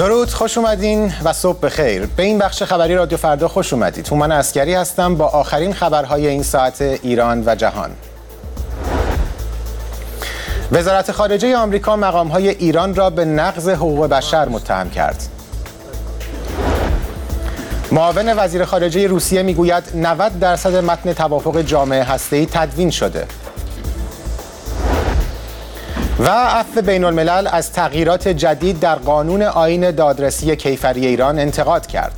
درود، خوش اومدین و صبح بخیر. به این بخش خبری رادیو فردا خوش اومدید. هومن عسکری هستم با آخرین خبرهای این ساعت ایران و جهان. وزارت خارجه آمریکا مقام‌های ایران را به نقض حقوق بشر متهم کرد. معاون وزیر خارجه روسیه میگوید 90% متن توافق جامعه هسته‌ای تدوین شده. و عفو بین الملل از تغییرات جدید در قانون آیین دادرسی کیفری ایران انتقاد کرد.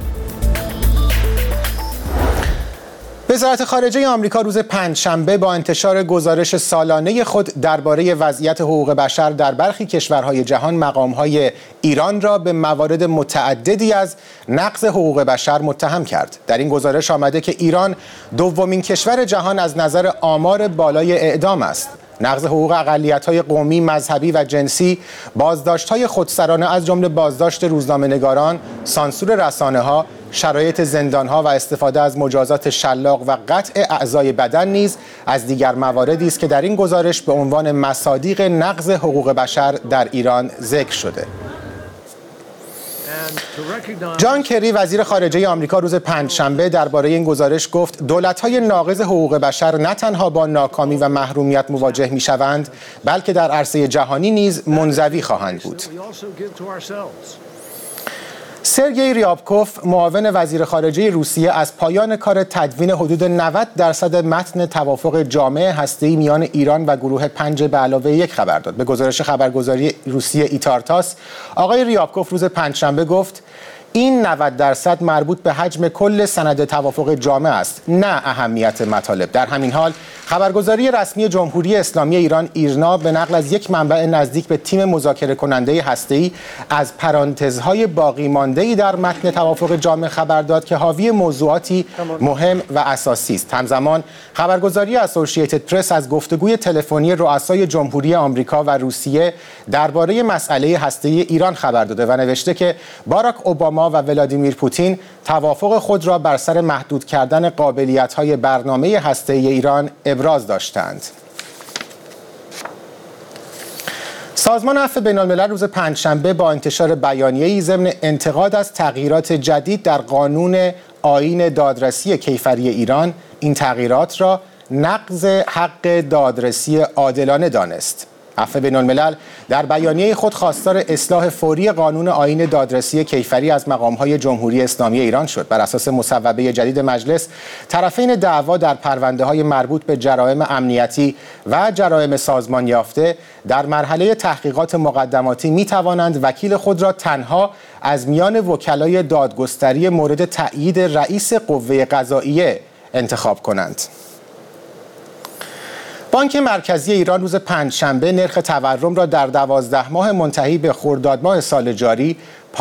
وزارت خارجه آمریکا روز پنجشنبه با انتشار گزارش سالانه خود درباره وضعیت حقوق بشر در برخی کشورهای جهان مقام‌های ایران را به موارد متعددی از نقض حقوق بشر متهم کرد. در این گزارش آمده که ایران دومین کشور جهان از نظر آمار بالای اعدام است. نقض حقوق اقلیت‌های قومی، مذهبی و جنسی، بازداشت‌های خودسرانه از جمله بازداشت روزنامه‌نگاران، سانسور رسانه‌ها، شرایط زندان‌ها و استفاده از مجازات شلاق و قطع اعضای بدن نیز از دیگر مواردی است که در این گزارش به عنوان مصادیق نقض حقوق بشر در ایران ذکر شده. جان کری وزیر خارجه آمریکا روز پنجشنبه درباره این گزارش گفت دولت‌های ناقض حقوق بشر نه تنها با ناکامی و محرومیت مواجه می‌شوند بلکه در عرصه جهانی نیز منزوی خواهند بود. سرگئی ریابکوف معاون وزیر خارجه روسیه از پایان کار تدوین حدود 90% متن توافق جامعه هسته‌ای میان ایران و گروه 5+1 خبر داد. به گزارش خبرگزاری روسیه ایتارتاس آقای ریابکوف روز پنجشنبه گفت این 90% مربوط به حجم کل سند توافق جامعه است، نه اهمیت مطالب. در همین حال خبرگزاری رسمی جمهوری اسلامی ایران ایرنا به نقل از یک منبع نزدیک به تیم مذاکره کننده هسته‌ای از پرانتزهای باقی مانده‌ای در متن توافق جامعه خبر داد که حاوی موضوعاتی مهم و اساسی است. همزمان خبرگزاری اسوسییتد پرس از گفتگوی تلفنی رؤسای جمهوری آمریکا و روسیه درباره مسئله هسته‌ای ایران خبر داده و نوشته که باراک اوباما و ولادیمیر پوتین توافق خود را بر سر محدود کردن قابلیت‌های برنامه هسته‌ای ایران ابراز داشتند. سازمان عفو بین الملل روز پنجشنبه با انتشار بیانیه‌ای ضمن انتقاد از تغییرات جدید در قانون آیین دادرسی کیفری ایران این تغییرات را نقض حق دادرسی عادلانه دانست. عفو بین الملل در بیانیه خود خواستار اصلاح فوری قانون آیین دادرسی کیفری از مقام‌های جمهوری اسلامی ایران شد. بر اساس مصوبه جدید مجلس، طرفین دعوا در پرونده‌های مربوط به جرایم امنیتی و جرایم سازمان یافته در مرحله تحقیقات مقدماتی می‌توانند وکیل خود را تنها از میان وکلای دادگستری مورد تأیید رئیس قوه قضاییه انتخاب کنند. بانک مرکزی ایران روز پنجشنبه نرخ تورم را در 12 ماه منتهی به خرداد ماه سال جاری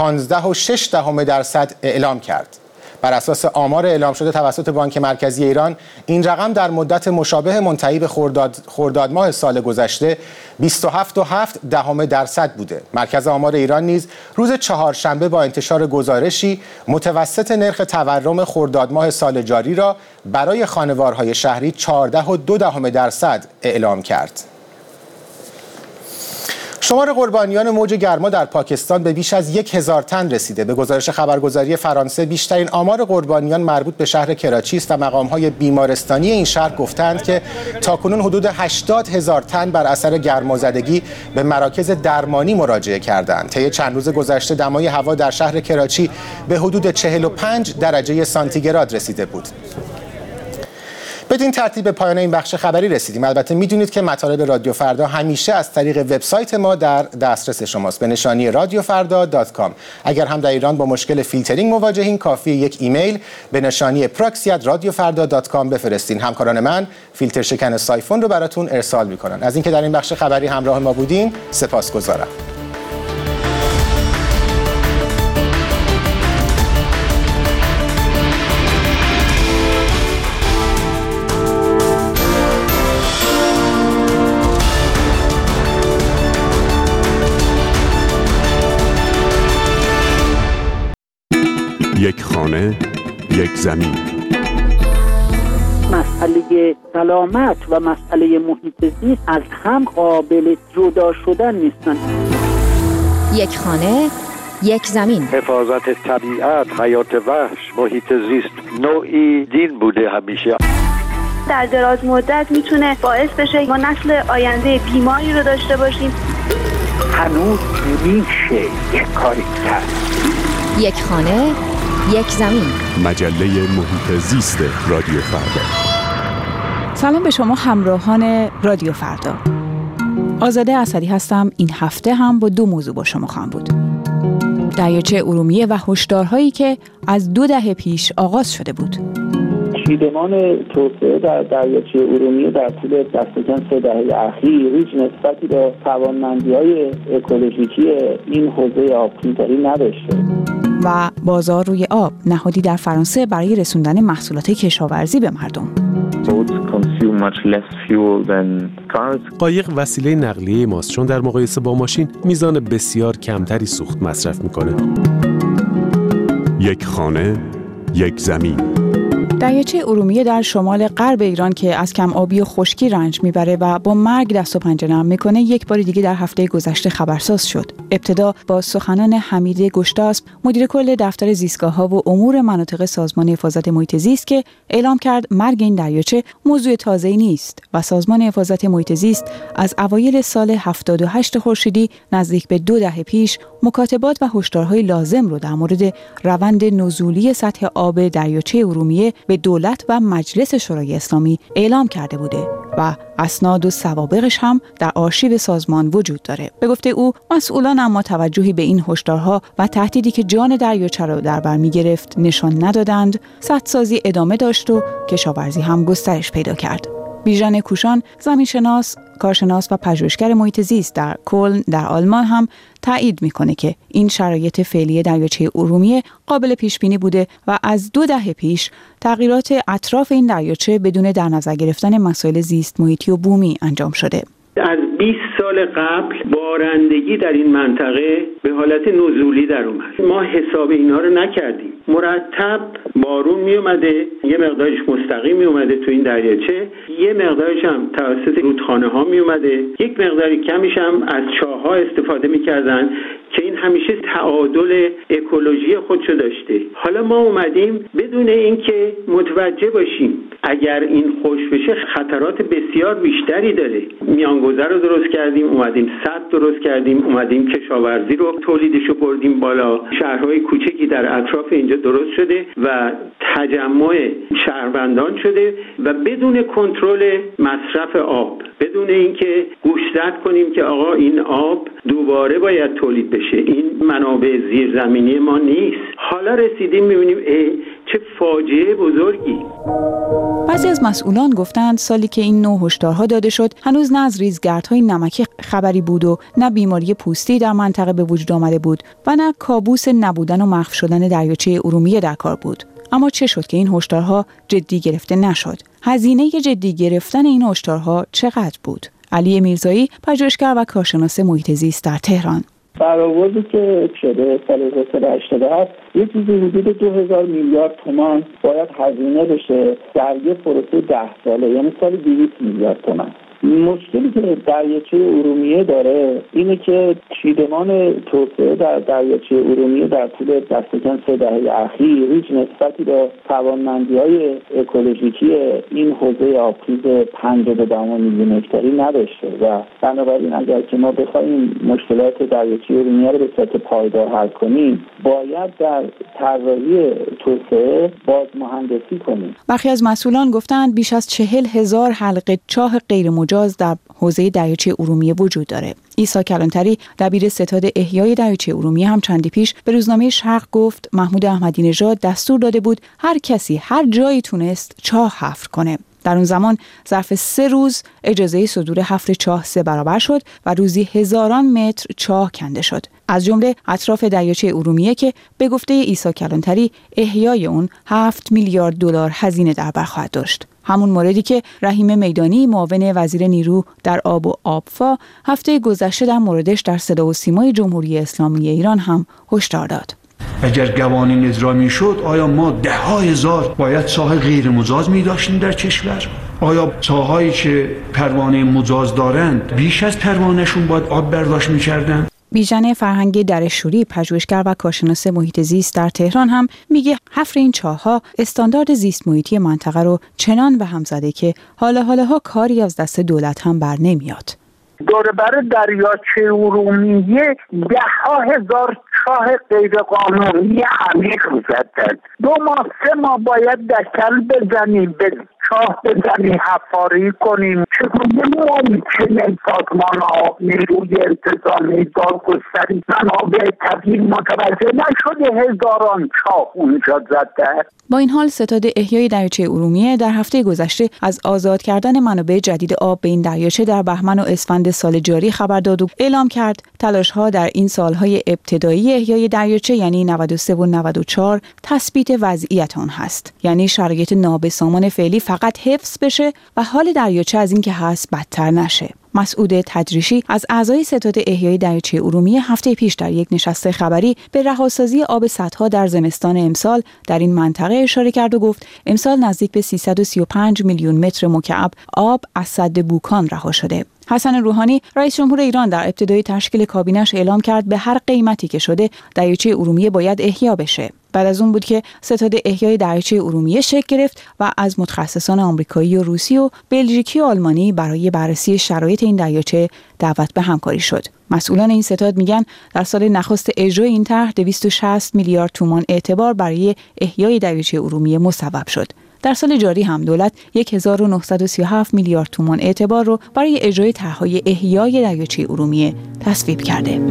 15.6% اعلام کرد. بر اساس آمار اعلام شده توسط بانک مرکزی ایران این رقم در مدت مشابه منتهی به خرداد ماه سال گذشته 27.7% بوده. مرکز آمار ایران نیز روز چهارشنبه با انتشار گزارشی متوسط نرخ تورم خرداد ماه سال جاری را برای خانوارهای شهری 14.2% اعلام کرد. شمار قربانیان موج گرما در پاکستان به بیش از 1000 تن رسیده. به گزارش خبرگزاری فرانسه بیشترین آمار قربانیان مربوط به شهر کراچی است و مقام‌های بیمارستانی این شهر گفتند که تاکنون حدود 80,000 تن بر اثر گرمازدگی به مراکز درمانی مراجعه کردند. طی چند روز گذشته دمای هوا در شهر کراچی به حدود 45 درجه سانتیگراد رسیده بود. بدین ترتیب به پایان این بخش خبری رسیدیم. البته میدونید که مطالب رادیو فردا همیشه از طریق وبسایت ما در دسترس شماست به نشانی radiofarda.com. اگر هم در ایران با مشکل فیلترینگ مواجهین کافیه یک ایمیل به نشانی proxy@radiofarda.com بفرستین. همکاران من فیلتر شکن سایفون رو براتون ارسال میکنن. از اینکه در این بخش خبری همراه ما بودین سپاسگزارم. یک خانه، یک زمین. مسئله سلامت و مسئله محیط زیست از هم قابل جدا شدن نیستن. یک خانه، یک زمین. حفاظت طبیعت، حیات وحش، محیط زیست نوعی دین بوده همیشه. در دراز مدت میتونه باعث بشه ما نسل آینده بیماری رو داشته باشیم. هنوز میشه یک کاری کرد. یک خانه، یک زمین. مجله محیط زیست رادیو فردا. سلام به شما همراهان رادیو فردا. آزاده اسدی هستم. این هفته هم با 2 موضوع با شما خواهم بود. دریاچه ارومیه و هشدارهایی که از 2 دهه پیش آغاز شده بود. چیدمان توسعه در دریاچه ارومیه در طول دست کم 3 دهه اخیر هیچ نسبتی به توانمندی‌های اکولوژیکی این حوزه آبخیزری نداشته. و بازار روی آب، نهادی در فرانسه برای رسوندن محصولات کشاورزی به مردم. قایق وسیله نقلیه ماست، چون در مقایسه با ماشین میزان بسیار کمتری سوخت مصرف میکنه. یک خانه، یک زمین. دریاچه ارومیه در شمال غرب ایران که از کم آبی و خشکی رنج میبره و با مرگ دست و پنجه نرم میکنه، یک بار دیگه در هفته گذشته خبرساز شد. ابتدا با سخنان حمید گشتاسب، مدیر کل دفتر زیستگاه‌ها و امور مناطق سازمان حفاظت محیط زیست، که اعلام کرد مرگ این دریاچه موضوع تازه‌ای نیست و سازمان حفاظت محیط زیست از اوایل سال 78 خورشیدی نزدیک به 2 دهه پیش مکاتبات و هشدارهای لازم رو در مورد روند نزولی سطح آب دریاچه ارومیه به دولت و مجلس شورای اسلامی اعلام کرده بوده و اسناد و سوابقش هم در آرشیو سازمان وجود داره. به گفته او، مسئولان اما توجهی به این هشدارها و تهدیدی که جان دریاچه را در بر می‌گرفت نشان ندادند. سدسازی ادامه داشت و کشاورزی هم گسترش پیدا کرد. بیژن کوشان، زمینشناس، کارشناس و پژوهشگر محیط زیست در کلن در آلمان، هم تایید میکنه که این شرایط فعلی دریاچه ارومیه قابل پیش بینی بوده و از 2 دهه پیش تغییرات اطراف این دریاچه بدون در نظر گرفتن مسائل زیست محیطی و بومی انجام شده. از 20 سال قبل بارندگی در این منطقه به حالت نزولی در اومد. ما حساب اینا رو نکردیم. مرتب بارون می اومده، یه مقدارش مستقیم می اومده تو این دریاچه، یه مقدارش هم توسط رودخانه ها می اومده، یک مقداری کمیش هم از چاه‌ها استفاده می‌کردن که این همیشه تعادل اکولوژی خودشو داشته. حالا ما اومدیم بدون اینکه متوجه باشیم اگر این خشک بشه خطرات بسیار بیشتری داره. میانگذر رو درست کردیم، اومدیم سد درست کردیم، اومدیم کشاورزی رو تولیدشو بردیم بالا، شهرهای کوچکی در اطراف اینجا درست شده و تجمع شهروندان شده و بدون کنترل مصرف آب، بدون اینکه گوشزد کنیم که آقا این آب دوباره باید تولید بشه، این منابع زیرزمینی ما نیست. حالا رسیدیم می‌بینیم چه فاجعه بزرگی. بعضی از مسئولان گفتند سالی که این نوع هشدارها داده شد هنوز نه از ریزگردهای نمکی خبری بود و نه بیماری پوستی در منطقه به وجود آمده بود و نه کابوس نبودن و محو شدن دریاچه ارومیه در کار بود. اما چه شد که این هشدارها جدی گرفته نشد؟ هزینه جدی گرفتن این هشدارها چقدر بود؟ علی میرزایی، پژوهشگر و کارشناس محیط زیست در تهران: برآوردی که شده سال 1987 یه چیزی حدود 2000 میلیارد تومان باید هزینه بشه در یه پروسه 10 ساله، یعنی سال 200 میلیارد تومان. مشکلی که دریاچه ارومیه داره اینه که چیدمان توسعه در دریاچه ارومیه در طول دست کم 3 دهه اخیر هیچ نسبتی به توانمندی‌های اکولوژیکی این حوزه آبخیز 52 میلیون هکتاری نداشته و بنابراین اگر که ما بخوایم مشکلات دریاچه ارومیه رو به صورت پایدار حل کنیم، باید در طراحی توسعه بازمهندسی کنیم. برخی از مسئولان گفتند بیش از 40,000 حلقه چاه غیر مجاز در حوزه دریاچه ارومیه وجود داره. عیسی کلانتری، دبیر ستاد احیای دریاچه ارومیه، هم چندی پیش به روزنامه شرق گفت محمود احمدی نژاد دستور داده بود هر کسی هر جایی تونست چاه حفر کنه. در اون زمان ظرف 3 روز اجازه صدور حفر چاه 3 برابر شد و روزی هزاران متر چاه کنده شد، از جمله اطراف دریاچه ارومیه که به گفته عیسی کلانتری احیای اون 7 میلیارد دلار هزینه در بر خواهد داشت. همون موردی که رحیم میدانی، معاون وزیر نیرو در آب و آبفا، هفته گذشته در موردش در صدا و سیمای جمهوری اسلامی ایران هم هشدار داد. اگر قوانین اجرا میشد، آیا ما 10,000 باید چاه غیر مجاز می داشتیم در کشور؟ آیا چاهایی که پروانه مجاز دارند بیش از پروانهشون باید آب برداشت میکردن؟ بیژن فرهنگی درشوری، پژوهشگر و کارشناس محیط زیست در تهران هم میگه حفر این چاه‌ها استاندارد زیست محیطی منطقه رو چنان به هم زده که حالا کاری از دست دولت هم بر نمیاد. دوربر دریاچه ارومیه 10,000 چاه غیر قانونی عمیق زدن. 2 ماه 3 ماه باید دکل بزنیم، به چاه بزنیم، حفاری کنیم. چگونه ممکنه سازمان آب نیروی انتظامی دادگستری منابع طبیعی متوجه نشده هزاران چاه اونجا زده؟ با این حال ستاد احیای دریاچه ارومیه در هفته گذشته از آزاد کردن منابع جدید آب به این دریاچه در بهمن و اسفند سال جاری خبر داد و اعلام کرد تلاش‌ها در این سالهای ابتدایی احیای دریاچه یعنی 93 و 94 تثبیت وضعیت آن هست. یعنی شرایط نابسامان فعلی فقط حفظ بشه و حال دریاچه از این که هست بدتر نشه. مسعود تدریشی از اعضای ستاد احیای دریاچه ارومیه هفته پیش در یک نشست خبری به رهاسازی آب سدها در زمستان امسال در این منطقه اشاره کرد و گفت امسال نزدیک به 335 میلیون متر مکعب آب از سد بوکان رها شده. حسن روحانی رئیس جمهور ایران در ابتدای تشکیل کابینه‌اش اعلام کرد به هر قیمتی که شده دریاچه ارومیه باید احیا بشه. بعد از اون بود که ستاد احیای دریاچه ارومیه شکل گرفت و از متخصصان آمریکایی و روسی و بلژیکی و آلمانی برای بررسی شرایط این دریاچه دعوت به همکاری شد. مسئولان این ستاد میگن در سال نخست اجرای این طرح 260 میلیارد تومان اعتبار برای احیای دریاچه ارومیه مصوب شد. در سال جاری هم دولت 1937 میلیارد تومان اعتبار رو برای اجرای طرح‌های احیای دریاچه ارومیه تصویب کرده.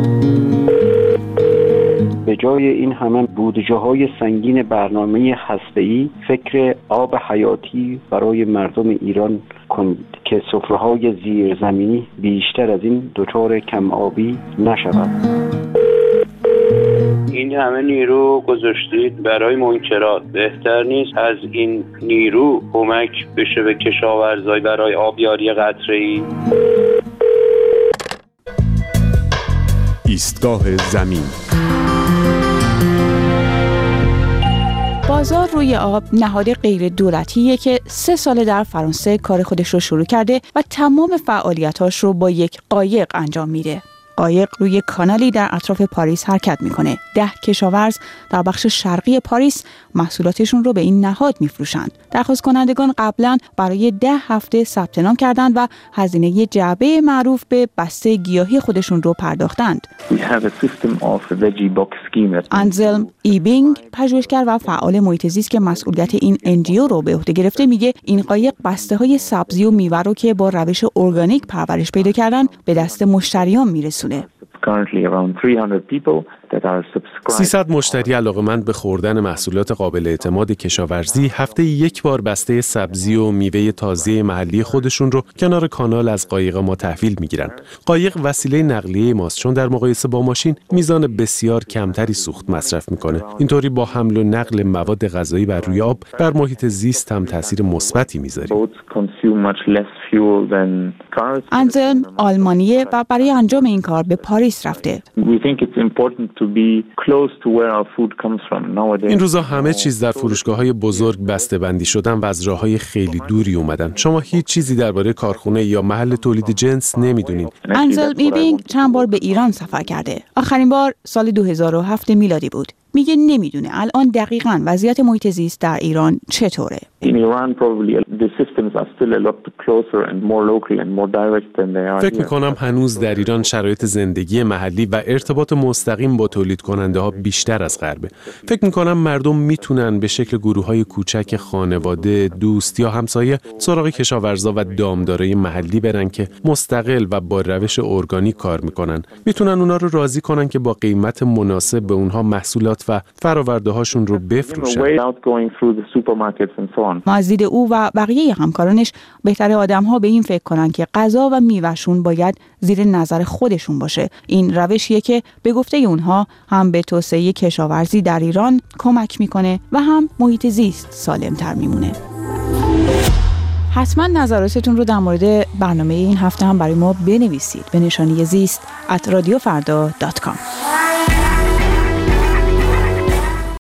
به جای این همه بودجه‌های سنگین برنامه هسته‌ای، فکر آب حیاتی برای مردم ایران کنید که سفره‌های زیرزمینی بیشتر از این دچار کم آبی نشود. این همه نیرو گذاشتید برای منکرات، بهتر نیست از این نیرو کمک بشه به کشاورزای برای آبیاری قطره‌ای؟ ایستگاه زمین. بازار روی آب نهاد غیر دولتیه که 3 ساله در فرانسه کار خودش رو شروع کرده و تمام فعالیتاش رو با یک قایق انجام میده. قایق روی کانالی در اطراف پاریس حرکت میکنه. 10 کشاورز در بخش شرقی پاریس محصولاتشون رو به این نهاد میفروشند. درخواست کنندگان قبلا برای 10 هفته ثبت نام کردند و هزینه جعبه معروف به بسته گیاهی خودشون رو پرداختند. انزلم ایبینگ، پژوهشگر و فعال محیط زیست که مسئولیت این NGO رو به عهده گرفته، میگه این قایق بسته‌های سبزی و میوه رو که با روش ارگانیک پرورش پیدا کردن به دست مشتریان میرسونه. 300 مشتری علاقه‌مند به خوردن محصولات قابل اعتماد کشاورزی هفته یک بار بسته سبزی و میوه تازه محلی خودشون رو کنار کانال از قایق ما تحویل میگیرن. قایق وسیله نقلیه ماست چون در مقایسه با ماشین میزان بسیار کمتری سوخت مصرف میکنه. اینطوری با حمل و نقل مواد غذایی بر روی آب بر محیط زیست هم تاثیر مثبتی میذاره. انزلم آلمانیه و برای انجام این کار به پاریس رفته. این روزا همه چیز در فروشگاه‌های بزرگ بسته‌بندی شدن و از راه‌های خیلی دوری اومدن. شما هیچ چیزی درباره کارخونه یا محل تولید جنس نمیدونید. انزل ایبینگ چند بار به ایران سفر کرده. آخرین بار سال 2007 میلادی بود. میگه نمیدونه الان دقیقاً وضعیت محیط زیست در ایران چطوره. فکر میکنم هنوز در ایران شرایط زندگی محلی و ارتباط مستقیم با تولید کننده ها بیشتر از غربه. فکر میکنم مردم میتونن به شکل گروه‌های کوچک خانواده، دوست یا همسایه سراغ کشاورزا و دامدارای محلی برن که مستقل و با روش ارگانیک کار میکنن. میتونن اونا رو راضی کنن که با قیمت مناسب به اونها محصولات و فراورده هاشون رو بفروشن. از دید او و بقیه همکارانش بهتره آدم‌ها به این فکر کنن که غذا و میوهشون باید زیر نظر خودشون باشه. این روشیه که به گفته اونها هم به توسعه کشاورزی در ایران کمک میکنه و هم محیط زیست سالم‌تر میمونه. حتما نظراتتون رو در مورد برنامه این هفته هم برای ما بنویسید به نشانی زیست@radiofarda.com.